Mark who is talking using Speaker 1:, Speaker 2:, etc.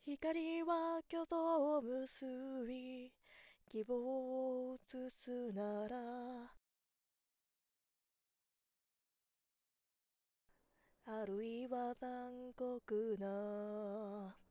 Speaker 1: 光は虚像を結び、希望を映すなら、あるいは残酷な